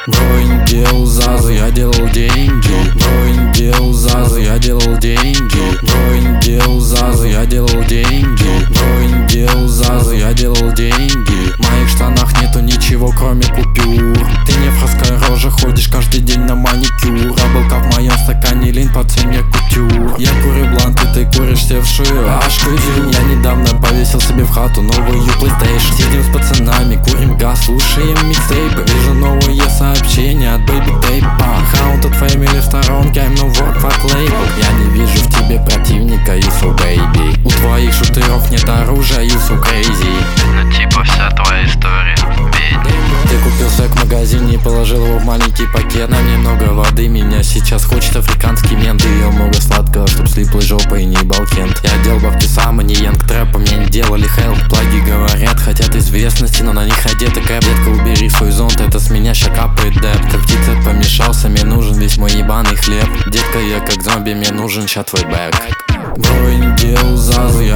Бро, не делал зазы, я делал деньги. Бро, не делал зазы, я делал деньги. Бро, не делал зазы, я делал деньги. Бро, не делал зазы, я делал деньги. В моих штанах нету ничего, кроме купюр. Ты не фраская рожа, ходишь каждый день на маникюр. Облака в моем стакане лин по цене кутюр. Я курю бланты, ты куришь севшую ашку. Я недавно повесил себе в хату новую PlayStation. Сидим с пацанами, курим газ, слушаем микстейпы. Вижу новые сообщения от Baby Tape. Haunted Family в сторонке, I'm no work fuck label. Я не вижу в тебе противника, you so baby. У твоих шутеров нет оружия, you so crazy. Ну типа вся твоя история, бедный. Ты купил сек в магазине и положил его в маленький пакет. На мне много воды, меня сейчас хочет африканский мент. Ее много сладкого, чтоб слиплой жопой и не ебал кент. Я делал бабки сам, а не янг трэпа, мне не делали хелп. Плаги говорят, хотят известности, но на них одета кэп. Детка, убери свой зонт, это с меня ща капает деп. Как птица помешался, мне нужен весь мой ебаный хлеб. Детка, я как зомби, мне нужен ща твой бэк. Бро, я не делал зазы, я